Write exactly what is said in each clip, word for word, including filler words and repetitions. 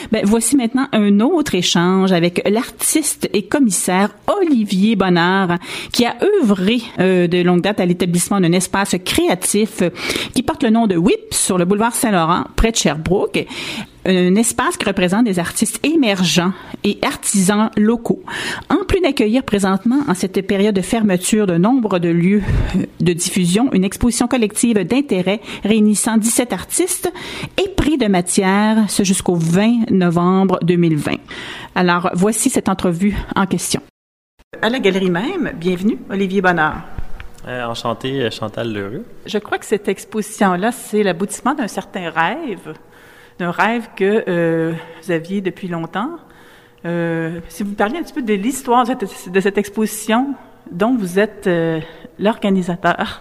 Ben, voici maintenant un autre échange avec l'artiste et commissaire Olivier Bonnard, qui a œuvré euh, de longue date à l'établissement d'un espace créatif euh, qui porte le nom de W I P sur le boulevard Saint-Laurent, près de Sherbrooke. Un espace qui représente des artistes émergents et artisans locaux. En plus d'accueillir présentement, en cette période de fermeture de nombre de lieux de diffusion, une exposition collective d'intérêt réunissant dix-sept artistes et prix de matière, ce jusqu'au vingt novembre deux mille vingt. Alors, voici cette entrevue en question. À la galerie même, bienvenue, Olivier Bonnard. Euh, enchanté, Chantal Lheureux. Je crois que cette exposition-là, c'est l'aboutissement d'un certain rêve, d'un rêve que euh, vous aviez depuis longtemps. Euh, si vous parliez un petit peu de l'histoire de cette, de cette exposition dont vous êtes euh, l'organisateur.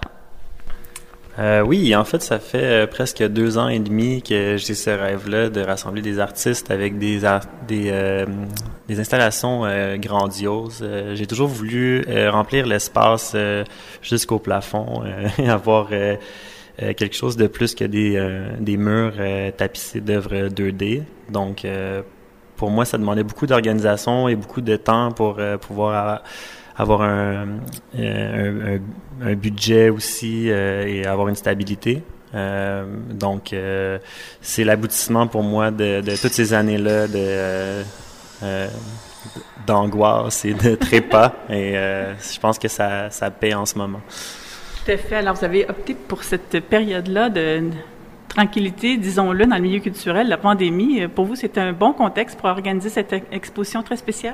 Euh, oui, en fait, ça fait euh, presque deux ans et demi que j'ai ce rêve-là de rassembler des artistes avec des art- des, euh, des installations euh, grandioses. Euh, j'ai toujours voulu euh, remplir l'espace euh, jusqu'au plafond euh, et avoir euh, euh, quelque chose de plus que des, euh, des murs euh, tapissés d'œuvres deux D. Donc, euh, pour moi, ça demandait beaucoup d'organisation et beaucoup de temps pour euh, pouvoir avoir avoir un, un, un, un budget aussi euh, et avoir une stabilité. Euh, donc, euh, c'est l'aboutissement pour moi de, de toutes ces années-là de euh, euh, d'angoisse et de trépas. Et euh, je pense que ça, ça paie en ce moment. Tout à fait. Alors, vous avez opté pour cette période-là de tranquillité, disons-le, dans le milieu culturel, la pandémie. Pour vous, c'est un bon contexte pour organiser cette exposition très spéciale?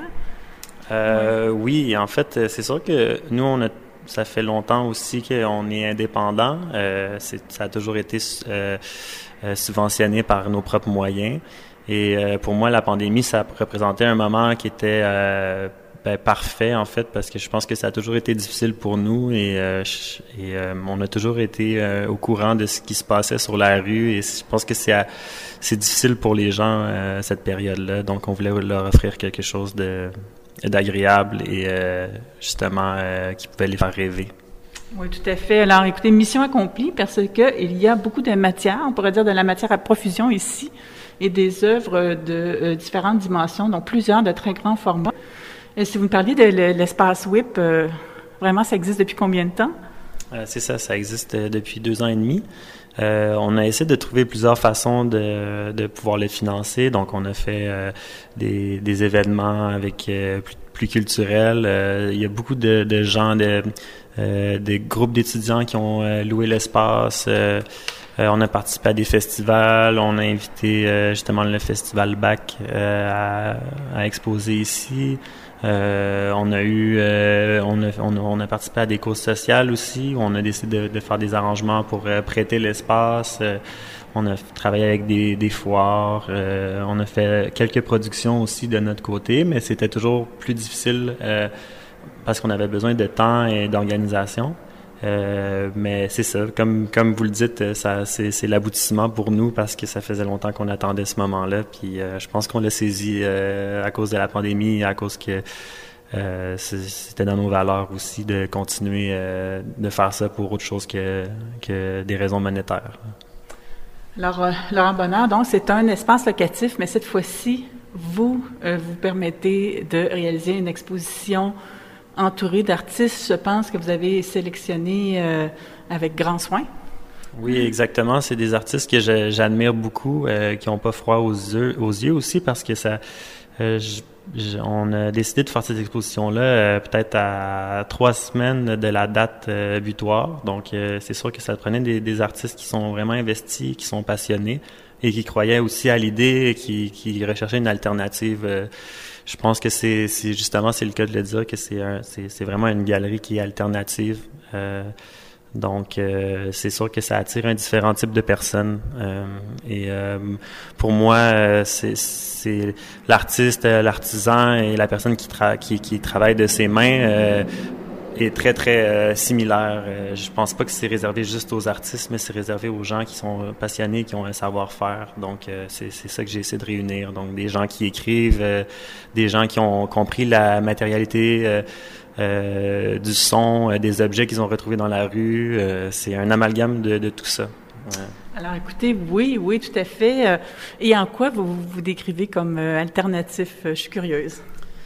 Euh, oui, en fait, c'est sûr que nous, on a, ça fait longtemps aussi qu'on est indépendant. Euh, c'est, ça a toujours été euh, euh, subventionné par nos propres moyens. Et euh, pour moi, la pandémie, ça représentait un moment qui était euh, ben, parfait, en fait, parce que je pense que ça a toujours été difficile pour nous et, euh, et euh, on a toujours été euh, au courant de ce qui se passait sur la rue. Et je pense que c'est, à, c'est difficile pour les gens, euh, cette période-là. Donc, on voulait leur offrir quelque chose de d'agréable et euh, justement euh, qui pouvait les faire rêver. Oui, tout à fait. Alors, écoutez, mission accomplie parce que il y a beaucoup de matière, on pourrait dire de la matière à profusion ici, et des œuvres de euh, différentes dimensions, dont plusieurs de très grands formats. Et si vous me parliez de l'espace W I P, euh, vraiment, ça existe depuis combien de temps? Euh, c'est ça, ça existe depuis deux ans et demi. Euh, on a essayé de trouver plusieurs façons de, de pouvoir le financer. Donc, on a fait euh, des, des événements avec euh, plus, plus culturels. Euh, il y a beaucoup de, de gens, de, euh, des groupes d'étudiants qui ont euh, loué l'espace. Euh, euh, on a participé à des festivals. On a invité euh, justement le festival B A C euh, à, à exposer ici. Euh, on a eu, euh, on, a, on, a, on a participé à des causes sociales aussi. Où on a décidé de, de faire des arrangements pour euh, prêter l'espace. Euh, on a travaillé avec des, des foires. Euh, on a fait quelques productions aussi de notre côté, mais c'était toujours plus difficile euh, parce qu'on avait besoin de temps et d'organisation. Euh, mais c'est ça, comme comme vous le dites, ça c'est, c'est l'aboutissement pour nous parce que ça faisait longtemps qu'on attendait ce moment-là. Puis euh, je pense qu'on l'a saisi euh, à cause de la pandémie, à cause que euh, c'était dans nos valeurs aussi de continuer euh, de faire ça pour autre chose que que des raisons monétaires. Alors, euh, Laurent Bonnard, donc c'est un espace locatif, mais cette fois-ci, vous euh, vous permettez de réaliser une exposition entouré d'artistes, je pense, que vous avez sélectionnés euh, avec grand soin. Oui, exactement. C'est des artistes que je, j'admire beaucoup, euh, qui n'ont pas froid aux yeux, aux yeux aussi, parce que ça, euh, je, je, on a décidé de faire cette exposition-là euh, peut-être à trois semaines de la date euh, butoir. Donc, euh, c'est sûr que ça prenait des, des artistes qui sont vraiment investis, qui sont passionnés et qui croyaient aussi à l'idée, qui, qui recherchaient une alternative. Euh, Je pense que c'est, c'est justement, c'est le cas de le dire, que c'est, un, c'est, c'est vraiment une galerie qui est alternative. Euh, donc, euh, c'est sûr que ça attire un différent type de personnes. Euh, et euh, pour moi, euh, c'est, c'est l'artiste, l'artisan et la personne qui, tra- qui, qui travaille de ses mains euh, est très, très euh, similaire. Euh, je pense pas que c'est réservé juste aux artistes, mais c'est réservé aux gens qui sont passionnés, qui ont un savoir-faire. Donc, euh, c'est, c'est ça que j'ai essayé de réunir. Donc, des gens qui écrivent, euh, des gens qui ont compris la matérialité euh, euh, du son, euh, des objets qu'ils ont retrouvés dans la rue. Euh, c'est un amalgame de, de tout ça. Ouais. Alors, écoutez, oui, oui, tout à fait. Et en quoi vous vous décrivez comme alternatif? Je suis curieuse.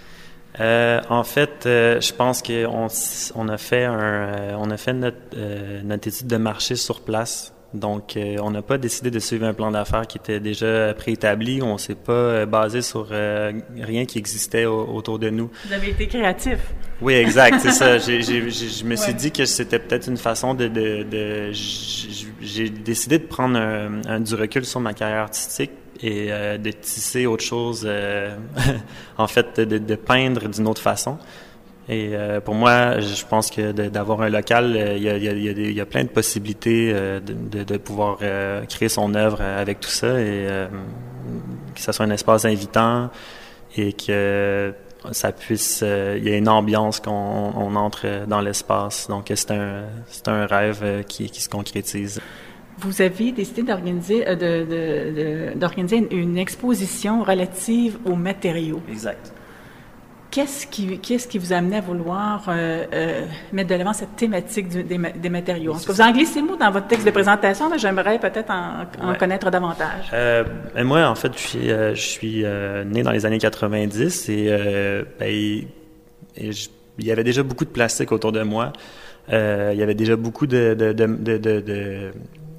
Euh, en fait, euh, je pense qu'on on a fait un, euh, on a fait notre, euh, notre étude de marché sur place. Donc, euh, on n'a pas décidé de suivre un plan d'affaires qui était déjà préétabli. On s'est pas euh, basé sur euh, rien qui existait au, autour de nous. Vous avez été créatif. Oui, exact, c'est ça. J'ai, j'ai, je me suis Ouais. dit que c'était peut-être une façon de, de, de j'ai décidé de prendre un, un, du recul sur ma carrière artistique et euh, de tisser autre chose, euh, en fait, de, de peindre d'une autre façon. Et euh, pour moi, je pense que de, d'avoir un local, il y a, il y a, il y a, des, il y a plein de possibilités euh, de, de, de pouvoir euh, créer son œuvre avec tout ça et euh, que ça soit un espace invitant et que ça puisse, euh, il y a une ambiance qu'on on entre dans l'espace. Donc c'est un, c'est un rêve qui, qui se concrétise. Vous aviez décidé d'organiser, de, de, de, d'organiser une, une exposition relative aux matériaux. Exact. Qu'est-ce qui, qu'est-ce qui vous a amené à vouloir euh, euh, mettre de l'avant cette thématique du, des, des matériaux? Est-ce que vous en glissez le mot dans votre texte de présentation, mais j'aimerais peut-être en, en ouais. connaître davantage. Euh, moi, en fait, je suis, euh, je suis euh, né dans les années quatre-vingt-dix et, euh, ben, et, et je, il y avait déjà beaucoup de plastique autour de moi. Euh, il y avait déjà beaucoup de... de, de, de, de, de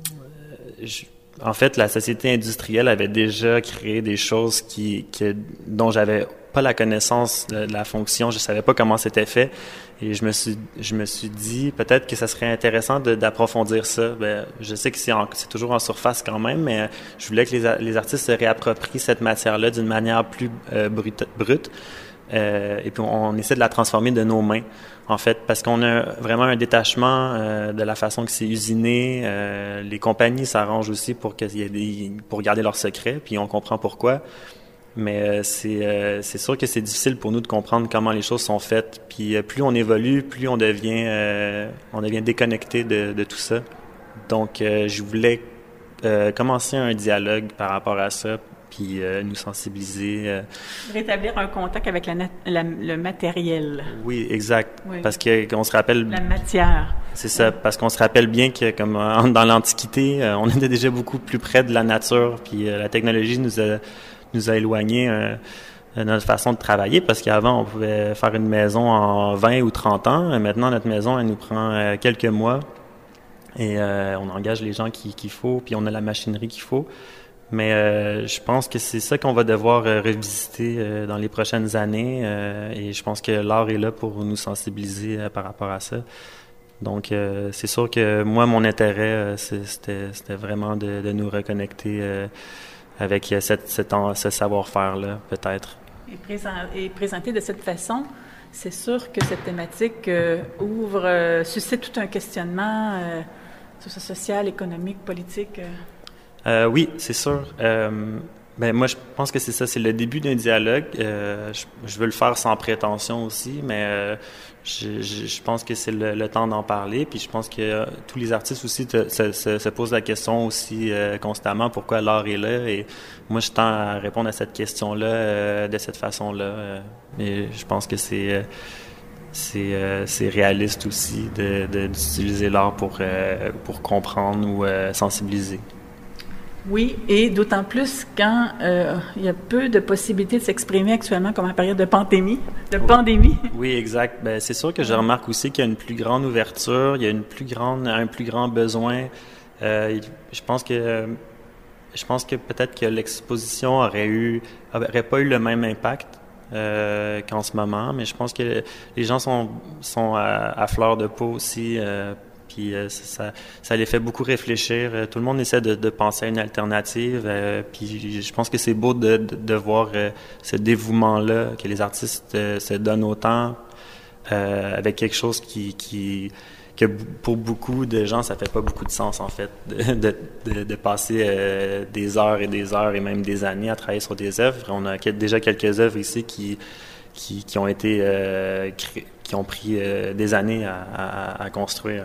je, en fait, la société industrielle avait déjà créé des choses qui, qui dont j'avais pas la connaissance de, de la fonction, je savais pas comment c'était fait, et je me suis, je me suis dit peut-être que ça serait intéressant de, d'approfondir ça. Ben, je sais que c'est, en, c'est toujours en surface quand même, mais je voulais que les, les artistes se réapproprient cette matière-là d'une manière plus euh, brute, brute. Euh, et puis on, on essaie de la transformer de nos mains, en fait, parce qu'on a vraiment un détachement euh, de la façon que c'est usiné. Euh, les compagnies s'arrangent aussi pour qu'il y ait des, pour garder leurs secrets, puis on comprend pourquoi. Mais euh, c'est euh, c'est sûr que c'est difficile pour nous de comprendre comment les choses sont faites. Puis euh, plus on évolue, plus on devient euh, on devient déconnecté de, de tout ça. Donc euh, je voulais euh, commencer un dialogue par rapport à ça. Puis euh, nous sensibiliser. Euh... Rétablir un contact avec la, la, le matériel. Oui, exact. Oui. Parce que qu'on se rappelle... La matière. C'est ça, oui. Parce qu'on se rappelle bien que comme dans l'Antiquité, euh, on était déjà beaucoup plus près de la nature, puis euh, la technologie nous a, nous a éloignés euh, de notre façon de travailler, parce qu'avant, on pouvait faire une maison en vingt ou trente ans. Et maintenant, notre maison, elle nous prend euh, quelques mois. Et euh, on engage les gens qu'il, qu'il faut, puis on a la machinerie qu'il faut. Mais euh, je pense que c'est ça qu'on va devoir euh, revisiter euh, dans les prochaines années euh, et je pense que l'art est là pour nous sensibiliser euh, par rapport à ça. Donc, euh, c'est sûr que moi, mon intérêt, euh, c'était, c'était vraiment de, de nous reconnecter euh, avec cette, cette, ce savoir-faire-là, peut-être. Et, présent, et présenter de cette façon, c'est sûr que cette thématique euh, ouvre, euh, suscite tout un questionnement euh, sur ce social, économique, politique. Euh. Euh, oui, c'est sûr. Euh, ben moi, je pense que c'est ça, c'est le début d'un dialogue. Euh, je, je veux le faire sans prétention aussi, mais euh, je, je, je pense que c'est le, le temps d'en parler. Puis je pense que euh, tous les artistes aussi te, se, se, se posent la question aussi euh, constamment pourquoi l'art est là. Et moi, je tends à répondre à cette question-là euh, de cette façon-là. Euh, et je pense que c'est euh, c'est, euh, c'est réaliste aussi de, de, d'utiliser l'art pour euh, pour comprendre ou euh, sensibiliser. Oui, et d'autant plus quand euh, il y a peu de possibilités de s'exprimer actuellement comme en période de pandémie. De pandémie. Oui, exact. Ben, c'est sûr que je remarque aussi qu'il y a une plus grande ouverture, il y a une plus grande, un plus grand besoin. Euh, je pense que je pense que peut-être que l'exposition aurait eu aurait pas eu le même impact euh, qu'en ce moment, mais je pense que les gens sont sont à, à fleur de peau aussi. Euh, Puis euh, ça, ça les fait beaucoup réfléchir. Euh, tout le monde essaie de, de penser à une alternative. Euh, puis je pense que c'est beau de, de, de voir euh, ce dévouement-là, que les artistes euh, se donnent autant euh, avec quelque chose qui, qui, que pour beaucoup de gens, ça fait pas beaucoup de sens, en fait, de, de, de, de passer euh, des heures et des heures et même des années à travailler sur des œuvres. On a déjà quelques œuvres ici qui, qui, qui ont été euh, cré- qui ont pris euh, des années à, à, à construire.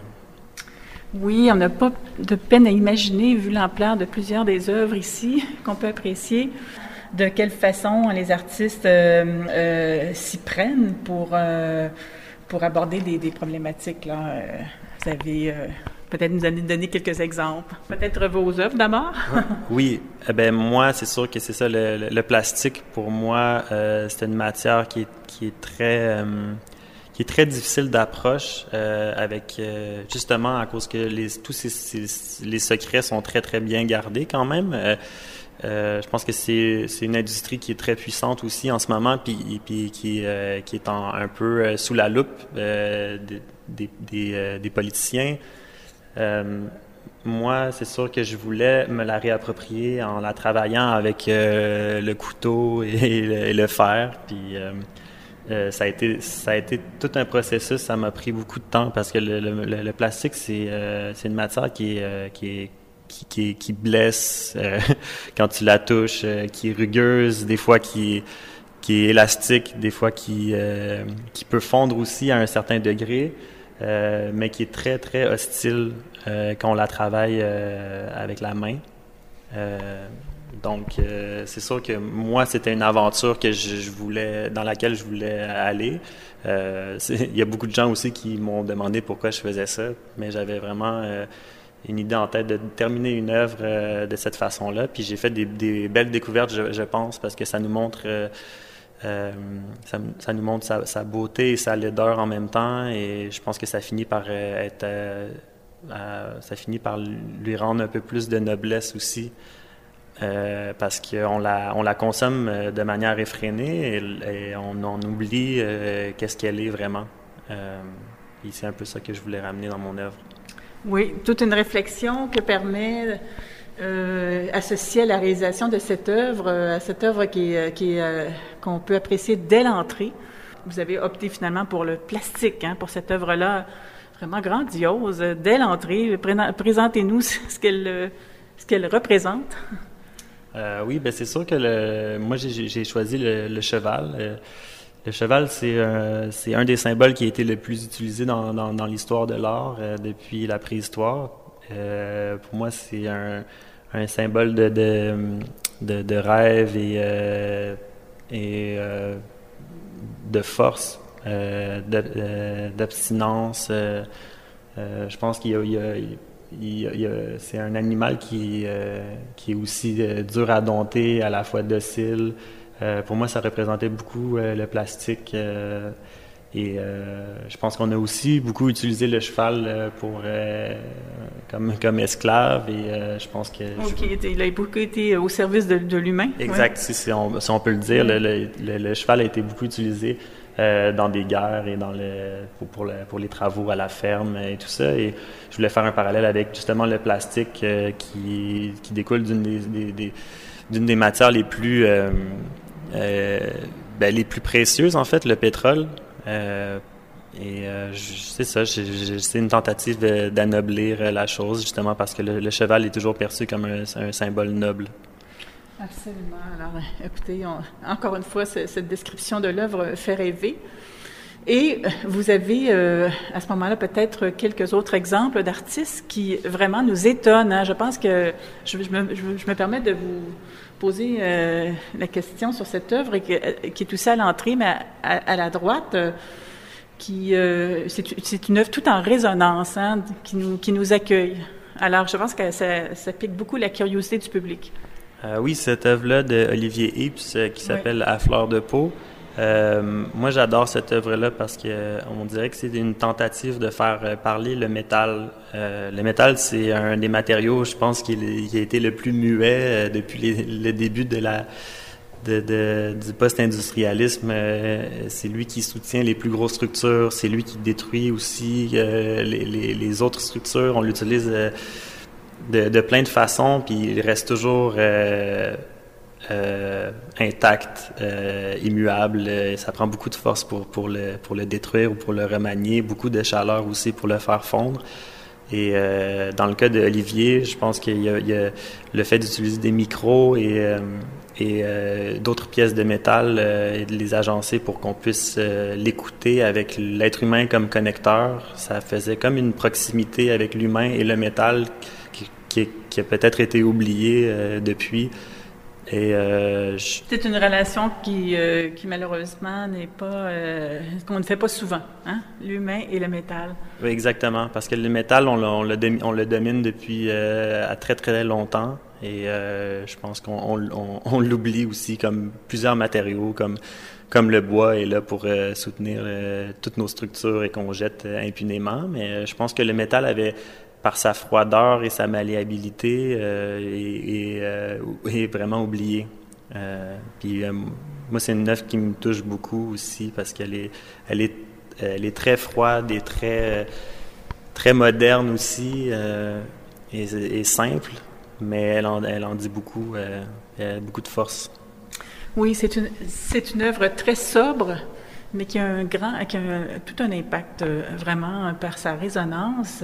Oui, on n'a pas de peine à imaginer, vu l'ampleur de plusieurs des œuvres ici, qu'on peut apprécier, de quelle façon les artistes euh, euh, s'y prennent pour, euh, pour aborder des, des problématiques. Là. Vous avez euh, peut-être nous donner quelques exemples. Peut-être vos œuvres d'abord. Oui, eh ben moi, c'est sûr que c'est ça. Le, le, le plastique, pour moi, euh, c'est une matière qui est, qui est très, euh, qui est très difficile d'approche, euh, avec euh, justement à cause que les, tous ces, ces, les secrets sont très très bien gardés quand même. Euh, Euh, je pense que c'est c'est une industrie qui est très puissante aussi en ce moment, puis puis qui euh, qui est en, un peu euh, sous la loupe euh, des des des, euh, des politiciens. Euh, moi, c'est sûr que je voulais me la réapproprier en la travaillant avec euh, le couteau et le, et le fer. Puis euh, euh, ça a été ça a été tout un processus. Ça m'a pris beaucoup de temps parce que le le, le plastique c'est euh, c'est une matière qui est euh, qui est Qui, qui, qui blesse euh, quand tu la touches, euh, qui est rugueuse, des fois qui, qui est élastique, des fois qui, euh, qui peut fondre aussi à un certain degré, euh, mais qui est très, très hostile euh, quand on la travaille euh, avec la main. Euh, donc, euh, c'est sûr que moi, c'était une aventure que je, je voulais, dans laquelle je voulais aller. Euh, il y a beaucoup de gens aussi qui m'ont demandé pourquoi je faisais ça, mais j'avais vraiment... Euh, une idée en tête de terminer une œuvre euh, de cette façon-là. Puis j'ai fait des, des belles découvertes, je, je pense, parce que ça nous montre, euh, euh, ça, ça nous montre sa, sa beauté et sa laideur en même temps. Et je pense que ça finit par euh, être, euh, euh, ça finit par lui rendre un peu plus de noblesse aussi, euh, parce qu'on la, on la consomme de manière effrénée et, et on, on oublie euh, qu'est-ce qu'elle est vraiment. Euh, et c'est un peu ça que je voulais ramener dans mon œuvre. Oui, toute une réflexion que permet, euh, associée à la réalisation de cette œuvre, à cette œuvre qui est, qui est, euh, qu'on peut apprécier dès l'entrée. Vous avez opté finalement pour le plastique, hein, pour cette œuvre-là vraiment grandiose. Dès l'entrée, présentez-nous ce qu'elle, ce qu'elle représente. Euh, oui, ben c'est sûr que le, moi j'ai, j'ai choisi le, le cheval. Euh, Le cheval, c'est, euh, c'est un des symboles qui a été le plus utilisé dans, dans, dans l'histoire de l'art euh, depuis la préhistoire. Euh, pour moi, c'est un, un symbole de, de, de, de rêve et, euh, et euh, de force, euh, de, euh, d'abstinence. Euh, euh, je pense qu'il y a, il y a, il y a, il y a c'est un animal qui, euh, qui est aussi euh, dur à dompter, à la fois docile. Euh, pour moi, ça représentait beaucoup euh, le plastique euh, et euh, je pense qu'on a aussi beaucoup utilisé le cheval euh, pour euh, comme comme esclave et euh, je pense que ok, je... il a beaucoup été au service de, de l'humain. Exact, ouais. si, si, on, si on peut le dire, le, le, le, le cheval a été beaucoup utilisé euh, dans des guerres et dans le pour pour, le, pour les travaux à la ferme et tout ça. Et je voulais faire un parallèle avec justement le plastique euh, qui qui découle d'une des, des, des d'une des matières les plus euh, Euh, ben, les plus précieuses, en fait, le pétrole. Euh, et euh, c'est ça, j'ai, j'ai, c'est une tentative de, d'anoblir la chose, justement parce que le, le cheval est toujours perçu comme un, un symbole noble. Absolument. Alors, écoutez, on, encore une fois, c- cette description de l'œuvre fait rêver. Et vous avez, euh, à ce moment-là, peut-être quelques autres exemples d'artistes qui vraiment nous étonnent. Hein. Je pense que je, je, me, je, je me permets de vous poser euh, la question sur cette œuvre qui, qui est aussi à l'entrée, mais à, à, à la droite, euh, qui euh, c'est, c'est une œuvre tout en résonance, hein, qui nous qui nous accueille. Alors, je pense que ça, ça pique beaucoup la curiosité du public. Euh, oui, cette œuvre-là de Olivier Ips euh, qui s'appelle oui. À fleur de peau. Euh, moi, j'adore cette œuvre-là parce que euh, on dirait que c'est une tentative de faire euh, parler le métal. Euh, le métal, c'est un des matériaux, je pense, qui, est, qui a été le plus muet euh, depuis les, le début de la de, de, du post-industrialisme. Euh, c'est lui qui soutient les plus grosses structures, c'est lui qui détruit aussi euh, les, les, les autres structures. On l'utilise euh, de, de plein de façons, puis il reste toujours euh, Euh, intact, euh, immuable. Euh, ça prend beaucoup de force pour, pour, le, pour le détruire ou pour le remanier, beaucoup de chaleur aussi pour le faire fondre. Et euh, dans le cas de Olivier, je pense qu'il y a, il y a le fait d'utiliser des micros et, euh, et euh, d'autres pièces de métal euh, et de les agencer pour qu'on puisse euh, l'écouter avec l'être humain comme connecteur. Ça faisait comme une proximité avec l'humain et le métal qui, qui, qui a peut-être été oublié euh, depuis. Et euh, je... c'est une relation qui, euh, qui malheureusement n'est pas, euh, qu'on ne fait pas souvent, hein? L'humain et le métal. Oui, exactement, parce que le métal, on, on, le, on le domine depuis euh, à très très longtemps, et euh, je pense qu'on on, on, on l'oublie aussi, comme plusieurs matériaux, comme comme le bois est là pour euh, soutenir euh, toutes nos structures et qu'on jette euh, impunément. Mais euh, je pense que le métal avait, par sa froideur et sa malléabilité, euh, et, et, euh, est vraiment oublié. Euh, puis euh, moi, c'est une œuvre qui me touche beaucoup aussi parce qu'elle est, elle est, elle est très froide et très, très moderne aussi, euh, et, et simple, mais elle en, elle en dit beaucoup, euh, elle a beaucoup de force. Oui, c'est une, c'est une œuvre très sobre, mais qui a un grand, qui a un, tout un impact, euh, vraiment, par sa résonance.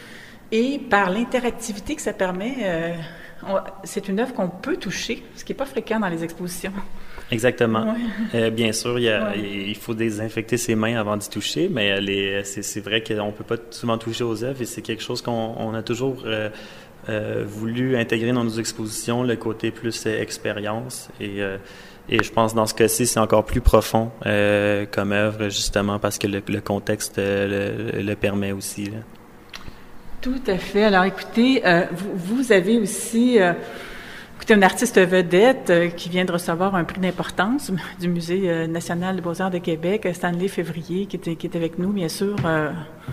Et par l'interactivité que ça permet, euh, on, c'est une œuvre qu'on peut toucher, ce qui n'est pas fréquent dans les expositions. Exactement. Ouais. Euh, bien sûr, il, y a, ouais. il faut désinfecter ses mains avant d'y toucher, mais les, c'est, c'est vrai qu'on ne peut pas souvent toucher aux œuvres et c'est quelque chose qu'on on a toujours euh, euh, voulu intégrer dans nos expositions, le côté plus euh, expérience. Et, euh, et je pense dans ce cas-ci, c'est encore plus profond euh, comme œuvre, justement parce que le, le contexte euh, le, le permet aussi, là. Tout à fait. Alors, écoutez, euh, vous, vous avez aussi, euh, écoutez, un artiste vedette euh, qui vient de recevoir un prix d'importance du Musée euh, national des beaux-arts de Québec, Stanley Février, qui est, qui est avec nous, bien sûr. Euh,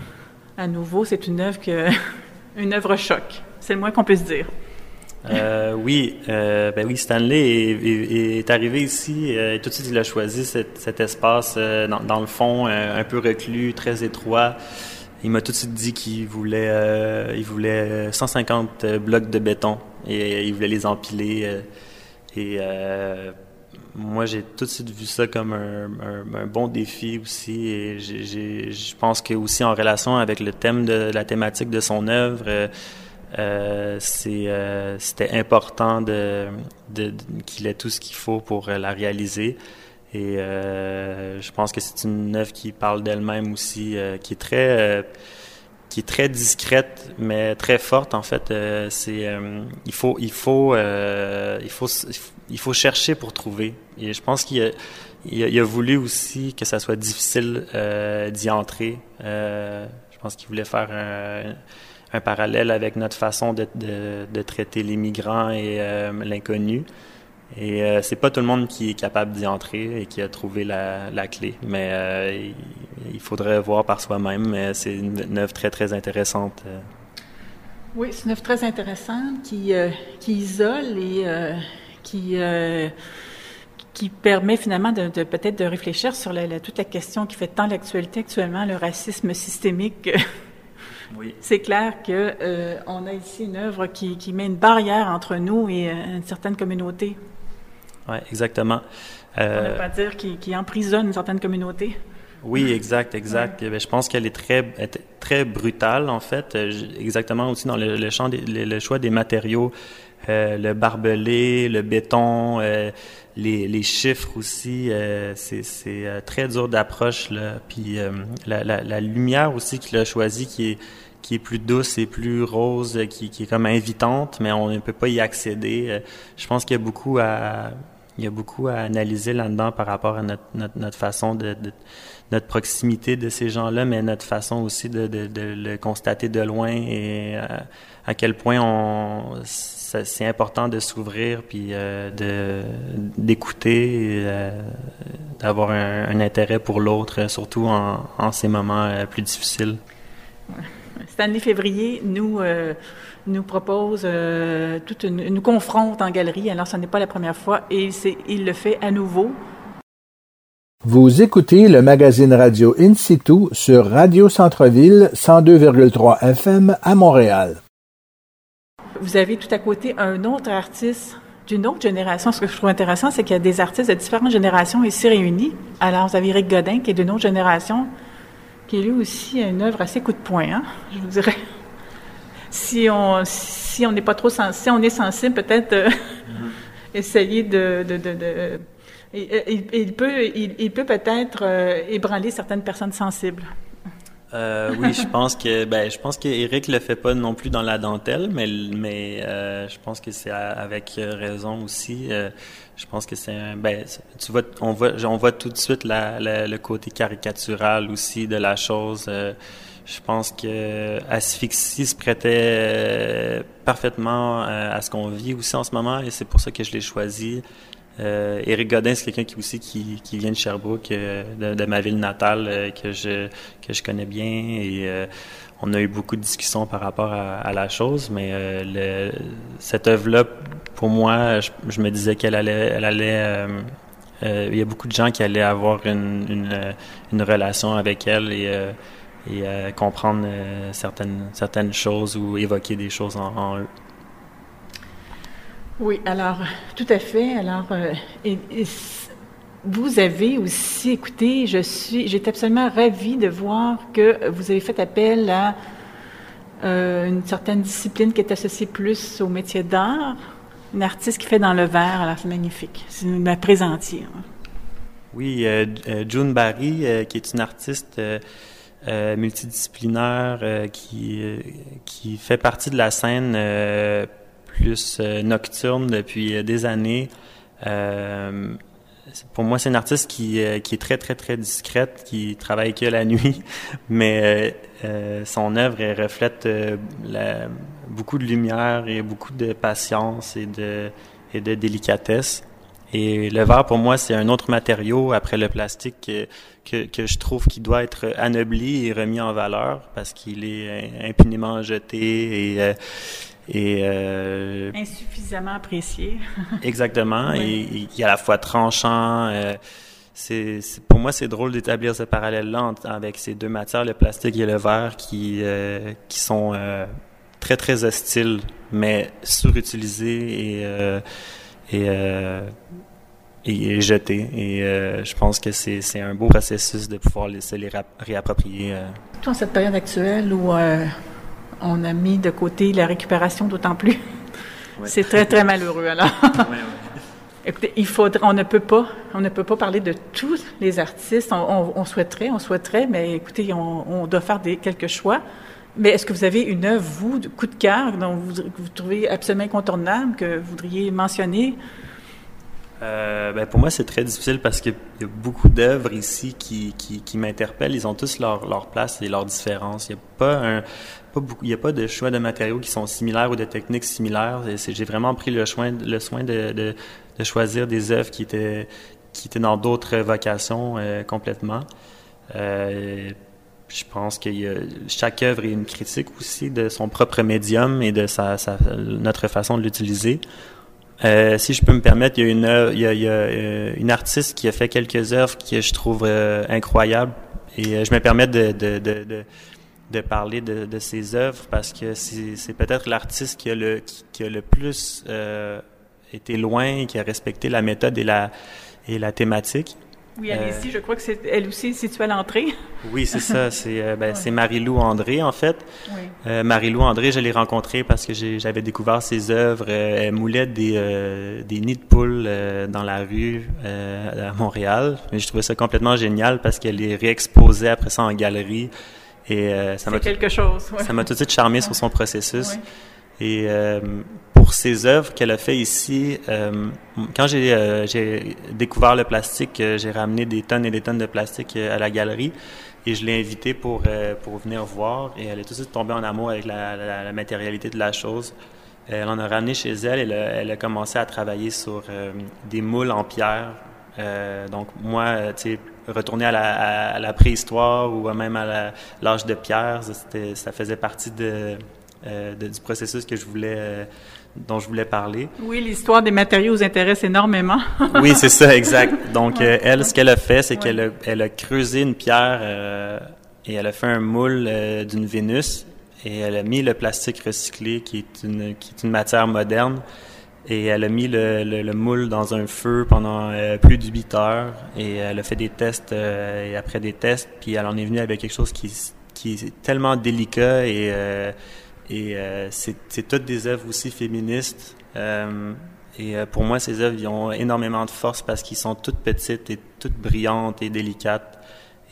à nouveau, c'est une œuvre que, une œuvre choc. C'est le moins qu'on puisse dire. Euh, oui, euh, ben oui, Stanley est, est, est arrivé ici euh, et tout de suite il a choisi cet, cet espace euh, dans, dans le fond, euh, un peu reclus, très étroit. Il m'a tout de suite dit qu'il voulait, euh, il voulait cent cinquante blocs de béton et il voulait les empiler. Euh, et euh, moi, j'ai tout de suite vu ça comme un, un, un bon défi aussi. Et j'ai, j'ai, je pense que aussi en relation avec le thème de la thématique de son œuvre, euh, euh, c'est, euh, c'était important de, de, de, qu'il ait tout ce qu'il faut pour la réaliser. Et euh, je pense que c'est une œuvre qui parle d'elle-même aussi, euh, qui est très, euh, qui est très discrète, mais très forte en fait. Euh, c'est, euh, il faut, il faut, euh, il faut, il faut chercher pour trouver. Et je pense qu'il a, il a, il a voulu aussi que ça soit difficile euh, d'y entrer. Euh, je pense qu'il voulait faire un, un parallèle avec notre façon de, de, de traiter les migrants et euh, l'inconnu. Et euh, c'est pas tout le monde qui est capable d'y entrer et qui a trouvé la, la clé, mais euh, il, il faudrait voir par soi-même. Mais c'est une, une œuvre très très intéressante. Oui, c'est une œuvre très intéressante qui euh, qui isole et euh, qui euh, qui permet finalement de, de peut-être de réfléchir sur la, la, toute la question qui fait tant l'actualité actuellement, le racisme systémique. Oui. C'est clair que euh, on a ici une œuvre qui, qui met une barrière entre nous et euh, une certaine communauté. Oui, exactement. Euh, on ne peut pas dire qu'il, qu'il emprisonne une certaine communauté. Oui, exact, exact. Ouais. Je pense qu'elle est très, très brutale, en fait. Exactement aussi dans le, le, champ des, le, le choix des matériaux, euh, le barbelé, le béton, euh, les, les chiffres aussi. Euh, c'est, c'est très dur d'approche, là. Puis euh, la, la, la lumière aussi qu'il a choisie, qui est qui est plus douce et plus rose, qui, qui est comme invitante, mais on ne peut pas y accéder. Je pense qu'il y a beaucoup à il y a beaucoup à analyser là-dedans par rapport à notre notre, notre façon de, de notre proximité de ces gens-là, mais notre façon aussi de, de, de le constater de loin et à, à quel point on ça, c'est important de s'ouvrir puis euh, de d'écouter, et, euh, d'avoir un, un intérêt pour l'autre, surtout en, en ces moments euh, plus difficiles. Stanley Février nous euh, nous propose euh, toute une, nous confronte en galerie. Alors, ce n'est pas la première fois et c'est, il le fait à nouveau. Vous écoutez le magazine radio In Situ sur Radio Centre-Ville cent deux virgule trois F M à Montréal. Vous avez tout à côté un autre artiste d'une autre génération. Ce que je trouve intéressant, c'est qu'il y a des artistes de différentes générations ici réunis. Alors, vous avez Éric Godin qui est d'une autre génération, qui lui aussi a une œuvre assez coup de poing, hein, je vous dirais. Si on si on n'est pas trop sensible, si on est sensible, peut-être euh, mm-hmm. essayer de, de, de, de il, il, il peut il, il peut peut-être euh, ébranler certaines personnes sensibles. Euh, oui, je pense que ben je pense qu'Éric le fait pas non plus dans la dentelle, mais mais euh, je pense que c'est avec raison aussi. Euh, je pense que c'est un, ben tu vois on voit on voit tout de suite la, la le côté caricatural aussi de la chose. Euh, je pense que Asphyxie se prêtait euh, parfaitement à, à ce qu'on vit aussi en ce moment, et c'est pour ça que je l'ai choisi. Euh, Éric Godin, c'est quelqu'un qui aussi qui, qui vient de Sherbrooke, euh, de, de ma ville natale, euh, que je que je connais bien, et euh, on a eu beaucoup de discussions par rapport à, à la chose. Mais euh, le, cette œuvre-là, pour moi, je, je me disais qu'elle allait, elle allait. Euh, euh, il y a beaucoup de gens qui allaient avoir une une, une relation avec elle et euh, et euh, comprendre euh, certaines certaines choses ou évoquer des choses en, en eux. Oui, alors, tout à fait. Alors, euh, et, et vous avez aussi, écoutez, je suis, j'étais absolument ravie de voir que vous avez fait appel à euh, une certaine discipline qui est associée plus au métier d'art, une artiste qui fait dans le verre. Alors, c'est magnifique. C'est une la présentière. Oui, euh, euh, June Barry, euh, qui est une artiste euh, euh, multidisciplinaire euh, qui euh, qui fait partie de la scène euh, plus euh, nocturne depuis euh, des années. Euh, pour moi, c'est une artiste qui euh, qui est très très très discrète, qui travaille que la nuit, mais euh, euh, son œuvre elle reflète euh, la, beaucoup de lumière et beaucoup de patience et de et de délicatesse. Et le verre, pour moi, c'est un autre matériau après le plastique que, que, que je trouve qui doit être anobli et remis en valeur parce qu'il est impunément jeté et, euh, et euh, insuffisamment apprécié. Exactement. Oui. Et il est à la fois tranchant. Euh, c'est, c'est, pour moi, c'est drôle d'établir ce parallèle-là entre, avec ces deux matières, le plastique et le verre, qui, euh, qui sont euh, très, très hostiles, mais surutilisés et... Euh, et, euh, et, et jeter. Et euh, je pense que c'est, c'est un beau processus de pouvoir les, se les rap- réapproprier. Euh. Surtout en cette période actuelle où euh, on a mis de côté la récupération d'autant plus. Ouais. C'est très, très malheureux. Alors, ouais, ouais. Écoutez, il faudra, on ne peut pas, on ne peut pas parler de tous les artistes. On, on, on souhaiterait, on souhaiterait, mais écoutez, on, on doit faire des, quelques choix. Mais est-ce que vous avez une œuvre, vous, de coup de cœur, dont vous, vous trouvez absolument incontournable, que vous voudriez mentionner? Euh, ben pour moi, c'est très difficile parce qu'il y a beaucoup d'œuvres ici qui, qui, qui m'interpellent. Ils ont tous leur, leur place et leur différence. Il n'y a pas un, pas beaucoup, il y a pas de choix de matériaux qui sont similaires ou de techniques similaires. C'est, j'ai vraiment pris le soin, le soin de, de, de choisir des œuvres qui étaient, qui étaient dans d'autres vocations euh, complètement. Euh, Je pense que y a, chaque œuvre est une critique aussi de son propre médium et de sa, sa notre façon de l'utiliser. Euh, si je peux me permettre, il y a une il y a, il y a une artiste qui a fait quelques œuvres que je trouve euh, incroyables, et euh, je me permets de de de de, de parler de, de ses œuvres parce que c'est, c'est peut-être l'artiste qui a le qui, qui a le plus euh, été loin, qui a respecté la méthode et la et la thématique. Oui, allez-y, euh, je crois que c'est elle aussi située à l'entrée. Oui, c'est ça. C'est, euh, ben, ouais. c'est Marie-Lou André, en fait. Oui. Euh, Marie-Lou André, je l'ai rencontrée parce que j'ai, j'avais découvert ses œuvres. Euh, elle moulait des, euh, des nids de poules euh, dans la rue euh, à Montréal. Mais je trouvais ça complètement génial parce qu'elle les réexposait après ça en galerie. Et, euh, ça c'est m'a quelque tout, chose. Ouais. Ça m'a tout de suite charmé ouais. sur son processus. Ouais. Et euh, pour ses œuvres qu'elle a fait ici, euh, quand j'ai, euh, j'ai découvert le plastique, euh, j'ai ramené des tonnes et des tonnes de plastique euh, à la galerie et je l'ai invitée pour euh, pour venir voir, et elle est tout de suite tombée en amour avec la, la, la matérialité de la chose. Elle en a ramené chez elle et elle a, elle a commencé à travailler sur euh, des moules en pierre. Euh, donc moi, tu sais, retourner à la, à, à la préhistoire ou même à la, l'âge de pierre, c'était, ça faisait partie de Euh, de, du processus que je voulais, euh, dont je voulais parler. Oui, l'histoire des matériaux vous intéresse énormément. Oui, c'est ça, exact. Donc, ouais. euh, elle, ce qu'elle a fait, c'est ouais. qu'elle a, elle a creusé une pierre euh, et elle a fait un moule euh, d'une Vénus, et elle a mis le plastique recyclé, qui est une, qui est une matière moderne, et elle a mis le, le, le moule dans un feu pendant euh, plus de huit heures, et elle a fait des tests, euh, et après des tests, puis elle en est venue avec quelque chose qui, qui est tellement délicat et euh, Et euh, c'est, c'est toutes des œuvres aussi féministes. Euh, et euh, pour moi, ces œuvres, ils ont énormément de force parce qu'ils sont toutes petites et toutes brillantes et délicates.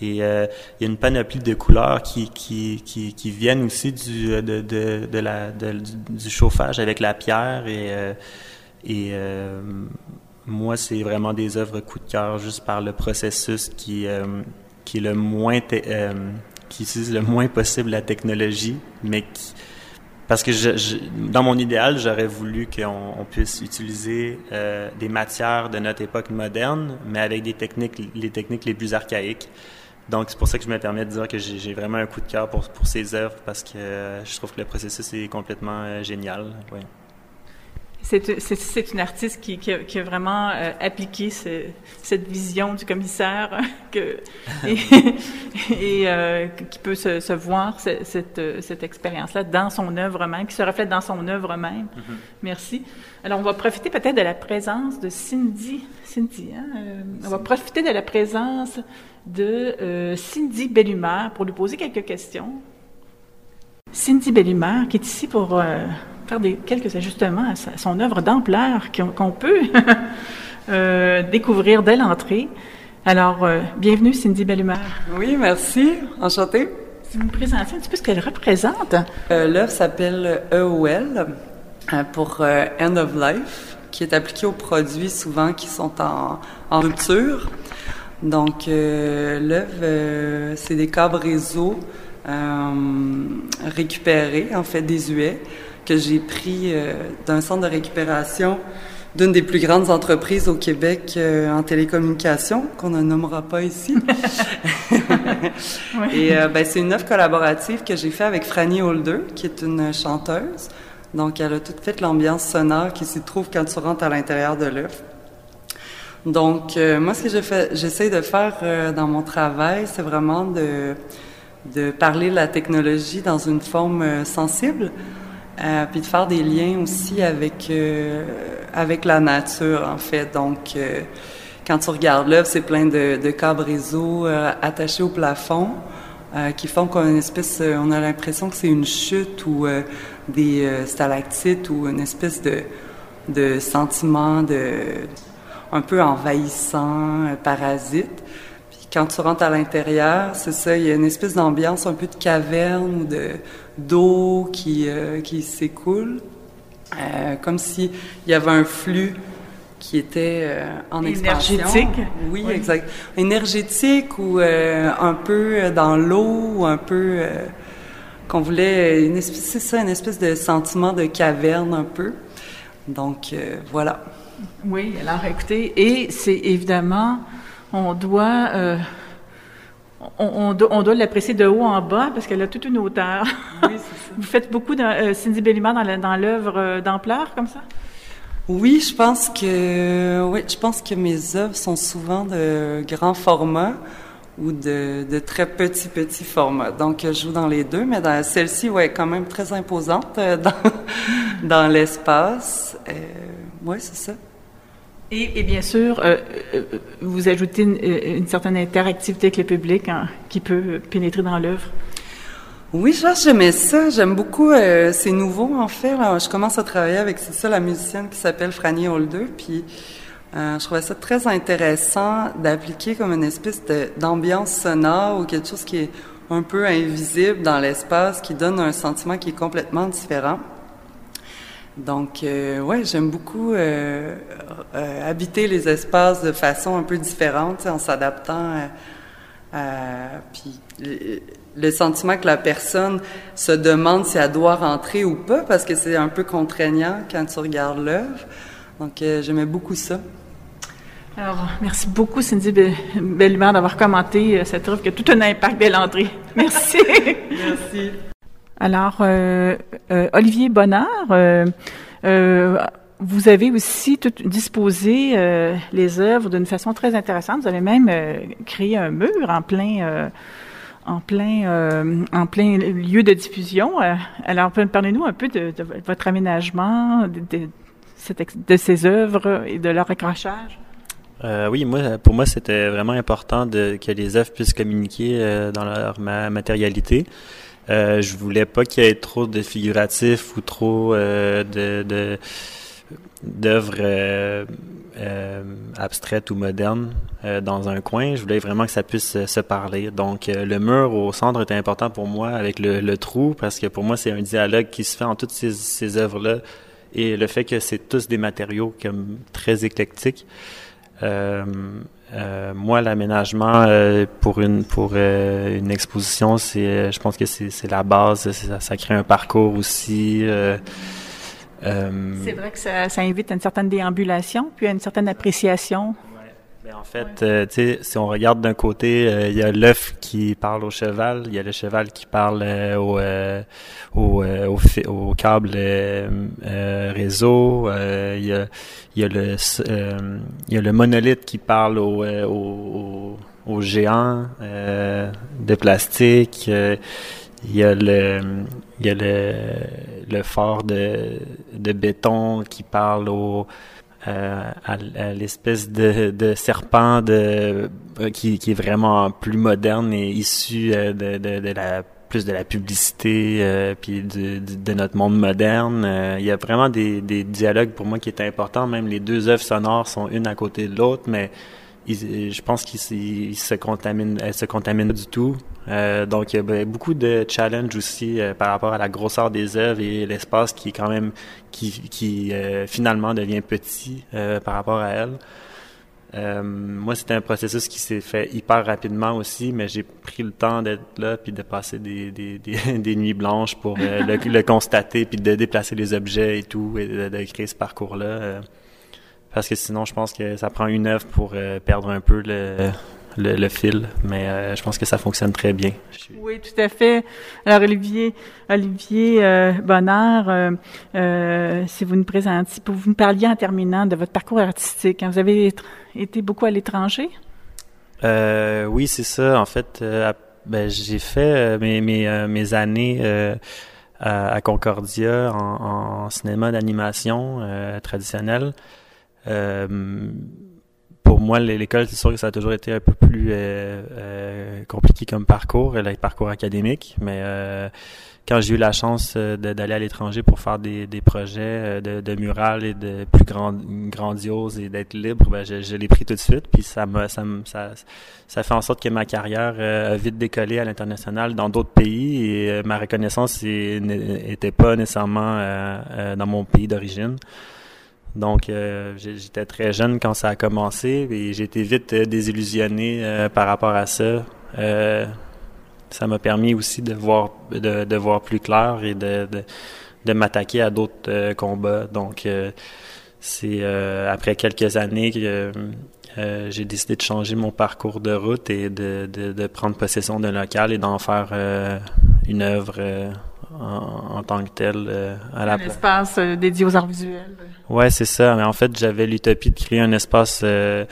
Et euh, il y a une panoplie de couleurs qui qui qui, qui viennent aussi du de de de la de, du, du chauffage avec la pierre et euh, et euh, moi c'est vraiment des œuvres coup de cœur juste par le processus qui euh, qui est le moins te, euh, qui utilise le moins possible la technologie, mais qui parce que je, je, dans mon idéal, j'aurais voulu qu'on on puisse utiliser euh, des matières de notre époque moderne, mais avec des techniques, les techniques les plus archaïques. Donc, c'est pour ça que je me permets de dire que j'ai, j'ai vraiment un coup de cœur pour, pour ces œuvres, parce que euh, je trouve que le processus est complètement euh, génial. Ouais. C'est, c'est, c'est une artiste qui, qui, a, qui a vraiment euh, appliqué ce, cette vision du commissaire que, et, et euh, qui peut se, se voir cette, cette, cette expérience-là dans son œuvre même, qui se reflète dans son œuvre même. Mm-hmm. Merci. Alors, on va profiter peut-être de la présence de Cindy. Cindy, hein? Euh, on va profiter de la présence de euh, Cindy Bellumeur pour lui poser quelques questions. Cindy Bellumeur, qui est ici pour euh, faire des, quelques ajustements à sa, son œuvre d'ampleur qu'on, qu'on peut euh, découvrir dès l'entrée. Alors, euh, bienvenue Cindy Bellumeur. Oui, merci. Enchantée. Si vous me présentez un petit peu ce qu'elle représente. Euh, l'œuvre s'appelle E O L euh, pour euh, End of Life, qui est appliquée aux produits souvent qui sont en, en rupture. Donc, euh, l'œuvre, euh, c'est des câbles réseau euh, récupérés, en fait désuets, que j'ai pris euh, d'un centre de récupération d'une des plus grandes entreprises au Québec euh, en télécommunications, qu'on ne nommera pas ici. Ouais. Et euh, ben, c'est une œuvre collaborative que j'ai faite avec Franny Holder, qui est une chanteuse. Donc, elle a tout fait l'ambiance sonore qui s'y trouve quand tu rentres à l'intérieur de l'œuvre. Donc, euh, moi, ce que je fais, j'essaie de faire euh, dans mon travail, c'est vraiment de, de parler de la technologie dans une forme euh, sensible, euh, puis de faire des liens aussi avec euh, avec la nature, en fait. Donc, euh, quand tu regardes l'œuvre, c'est plein de, de câbles réseau euh, attachés au plafond euh, qui font qu'on a une espèce, euh, on a l'impression que c'est une chute ou euh, des euh, stalactites ou une espèce de de sentiment de un peu envahissant, euh, parasite. Puis quand tu rentres à l'intérieur, c'est ça, il y a une espèce d'ambiance un peu de caverne ou de d'eau qui euh, qui s'écoule, euh, comme si il y avait un flux qui était euh, en expansion. Énergétique. Oui, oui, exact. Énergétique ou euh, un peu dans l'eau ou un peu euh, qu'on voulait une espèce, c'est ça, une espèce de sentiment de caverne un peu. Donc euh, voilà. Oui, alors écoutez, et c'est évidemment, on doit, euh, on, on, doit, on doit l'apprécier de haut en bas parce qu'elle a toute une hauteur. Oui, c'est ça. Vous faites beaucoup de euh, Cindy Bellumeur dans, la, dans l'œuvre euh, d'ampleur comme ça? Oui, je pense que, oui, je pense que mes œuvres sont souvent de grand format ou de, de très petit, petit format. Donc, je joue dans les deux, mais dans celle-ci, ouais, quand même très imposante euh, dans, dans l'espace. Euh, oui, c'est ça. Et, et bien sûr, euh, euh, vous ajoutez une, une certaine interactivité avec le public hein, qui peut pénétrer dans l'œuvre. Oui, je pense que j'aimais ça. J'aime beaucoup. Euh, c'est nouveau, en fait. Là. Je commence à travailler avec, c'est ça, la musicienne qui s'appelle Franny Holder. Puis, euh, je trouvais ça très intéressant d'appliquer comme une espèce de, d'ambiance sonore ou quelque chose qui est un peu invisible dans l'espace, qui donne un sentiment qui est complètement différent. Donc, euh, ouais, j'aime beaucoup euh, euh, habiter les espaces de façon un peu différente, en s'adaptant à, à puis le, le sentiment que la personne se demande si elle doit rentrer ou pas, parce que c'est un peu contraignant quand tu regardes l'œuvre. Donc, euh, j'aimais beaucoup ça. Alors, merci beaucoup, Cindy Bellumeur, d'avoir commenté cette œuvre qui a tout un impact dès l'entrée. Merci. Merci. Alors, euh, euh, Olivier Bonnard, euh, euh, vous avez aussi tout disposé euh, les œuvres d'une façon très intéressante. Vous avez même euh, créé un mur en plein, euh, en plein, euh, en plein lieu de diffusion. Euh, alors, parlez-nous un peu de, de votre aménagement de, de, de ces œuvres et de leur accrochage. Euh, oui, moi, pour moi, c'était vraiment important de, que les œuvres puissent communiquer euh, dans leur ma- matérialité. Euh, je voulais pas qu'il y ait trop de figuratifs ou trop euh, de, de d'œuvres euh, euh, abstraite ou moderne euh, dans un coin. Je voulais vraiment que ça puisse euh, se parler. Donc, euh, le mur au centre était important pour moi avec le, le trou, parce que pour moi, c'est un dialogue qui se fait en toutes ces, ces œuvres-là. Et le fait que c'est tous des matériaux comme très éclectiques. Euh, euh, moi, l'aménagement euh, pour une pour euh, une exposition, c'est, je pense que c'est, c'est la base. Ça, ça crée un parcours aussi. Euh, Euh, c'est vrai que ça, ça invite à une certaine déambulation, puis à une certaine appréciation. Ouais. Ben en fait, ouais. euh, tu sais, si on regarde d'un côté, il euh, y a l'œuf qui parle au cheval, il y a le cheval qui parle euh, au, euh, au, euh, au, fi- au câble euh, euh, réseau, il euh, y a il y a le euh, il y a le monolithe qui parle au euh, au, au, au géant euh, de plastique. Euh, Il y a le, il y a le, le phare de, de béton qui parle au, euh, à, à l'espèce de, de serpent de, qui, qui est vraiment plus moderne et issu de, de, de la, plus de la publicité, euh, puis de, de, de notre monde moderne. Euh, il y a vraiment des, des dialogues pour moi qui étaient importants. Même les deux œuvres sonores sont une à côté de l'autre, mais ils, je pense qu'ils ils se contaminent, elles se contaminent du tout. Euh, donc, il y a ben, beaucoup de challenges aussi euh, par rapport à la grosseur des œuvres et l'espace qui est quand même, qui, qui euh, finalement devient petit euh, par rapport à elle. Euh, moi, c'était un processus qui s'est fait hyper rapidement aussi, mais j'ai pris le temps d'être là puis de passer des, des, des, des nuits blanches pour euh, le, le constater puis de déplacer les objets et tout et de, de créer ce parcours-là. Euh, parce que sinon, je pense que ça prend une œuvre pour euh, perdre un peu le... Le, le fil, mais euh, je pense que ça fonctionne très bien. Oui, tout à fait. Alors, Olivier, Olivier euh, Bonheur, euh, euh, si vous nous présentiez, vous nous parliez en terminant de votre parcours artistique. Hein, vous avez été beaucoup à l'étranger? Euh, oui, c'est ça. En fait, euh, ben, j'ai fait euh, mes mes euh, mes années euh, à, à Concordia en, en cinéma d'animation euh, traditionnel. Euh, Pour moi, l'école, c'est sûr que ça a toujours été un peu plus euh, euh, compliqué comme parcours, le parcours académique. Mais euh, quand j'ai eu la chance de, d'aller à l'étranger pour faire des, des projets de, de murales et de plus grand, grandioses et d'être libre, ben je, je l'ai pris tout de suite. Puis ça m'a, ça, ça, ça fait en sorte que ma carrière a vite décollé à l'international dans d'autres pays et ma reconnaissance n'était pas nécessairement euh, euh, dans mon pays d'origine. Donc, euh, j'étais très jeune quand ça a commencé et j'ai été vite euh, désillusionné euh, par rapport à ça. Euh, ça m'a permis aussi de voir de, de voir plus clair et de, de, de m'attaquer à d'autres euh, combats. Donc, euh, c'est euh, après quelques années que euh, j'ai décidé de changer mon parcours de route et de, de, de prendre possession d'un local et d'en faire euh, une œuvre euh, En, en tant que tel euh, à la un espace euh, dédié aux arts visuels. Ouais, c'est ça. Mais en fait, j'avais l'utopie de créer un espace euh,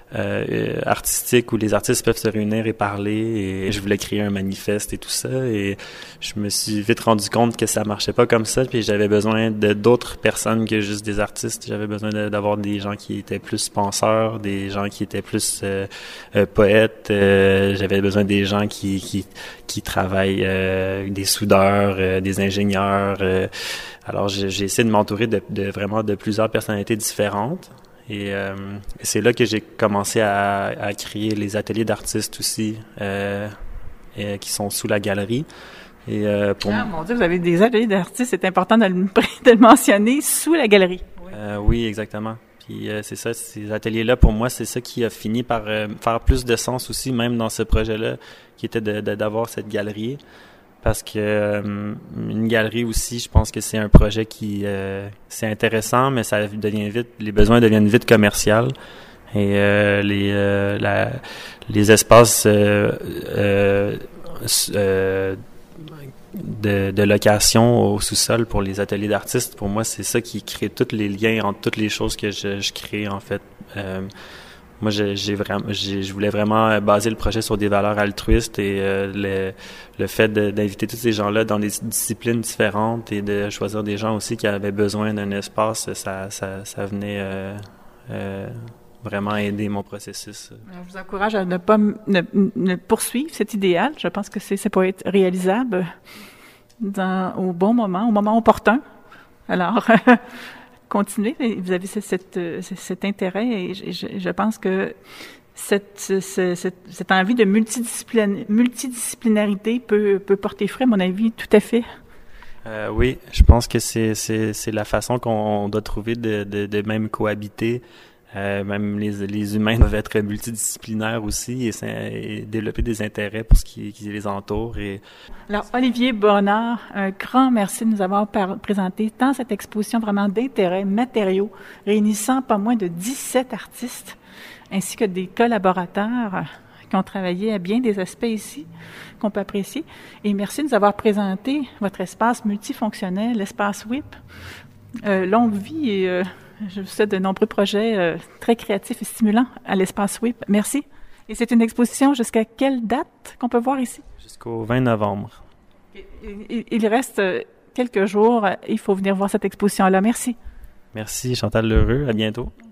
euh, artistique où les artistes peuvent se réunir et parler. Et je voulais créer un manifeste et tout ça. Et je me suis vite rendu compte que ça marchait pas comme ça. Puis j'avais besoin de d'autres personnes que juste des artistes. J'avais besoin de, d'avoir des gens qui étaient plus penseurs, des gens qui étaient plus euh, euh, poètes. Euh, j'avais besoin des gens qui qui qui travaillent, euh, des soudeurs, euh, des ingénieurs. Euh, alors j'ai, j'ai essayé de m'entourer de, de vraiment de plusieurs personnalités différentes. Et euh, c'est là que j'ai commencé à, à créer les ateliers d'artistes aussi, euh, et, qui sont sous la galerie. Et euh, pour ah, mon Dieu, vous avez des ateliers d'artistes, c'est important de le, de le mentionner, sous la galerie. Oui, euh, oui exactement. Puis euh, c'est ça, ces ateliers-là, pour moi, c'est ça qui a fini par euh, faire plus de sens aussi, même dans ce projet-là, qui était de, de, d'avoir cette galerie. Parce que euh, une galerie aussi, je pense que c'est un projet qui euh, c'est intéressant, mais ça devient vite, les besoins deviennent vite commerciaux et euh, les euh, la, les espaces euh, euh, euh, de, de location au sous-sol pour les ateliers d'artistes, pour moi, c'est ça qui crée tous les liens entre toutes les choses que je, je crée en fait. Euh, Moi, j'ai, j'ai vraiment, j'ai, je voulais vraiment baser le projet sur des valeurs altruistes et euh, le, le fait de, d'inviter tous ces gens-là dans des disciplines différentes et de choisir des gens aussi qui avaient besoin d'un espace, ça, ça, ça venait euh, euh, vraiment aider mon processus. Je vous encourage à ne pas ne, ne poursuivre cet idéal. Je pense que c'est, ça peut être réalisable dans, au bon moment, au moment opportun. Alors, continuer. Vous avez cette, cette, cet intérêt et je, je, je pense que cette, cette, cette envie de multidisciplin, multidisciplinarité peut, peut porter fruit, à mon avis, tout à fait. Euh, oui, je pense que c'est, c'est, c'est la façon qu'on doit trouver de, de, de même cohabiter. Euh, même les, les humains doivent être multidisciplinaires aussi et, et développer des intérêts pour ce qui, qui les entoure. Et... Alors, Olivier Bonnard, un grand merci de nous avoir par, présenté tant cette exposition vraiment d'intérêts matériaux, réunissant pas moins de dix-sept artistes, ainsi que des collaborateurs qui ont travaillé à bien des aspects ici, qu'on peut apprécier. Et merci de nous avoir présenté votre espace multifonctionnel, l'espace W I P. Euh, longue vie et... Euh, Je vous souhaite de nombreux projets euh, très créatifs et stimulants à l'espace W I P. Merci. Et c'est une exposition jusqu'à quelle date qu'on peut voir ici? Jusqu'au vingt novembre. Il, il reste quelques jours. Il faut venir voir cette exposition-là. Merci. Merci Chantal Lheureux. À bientôt.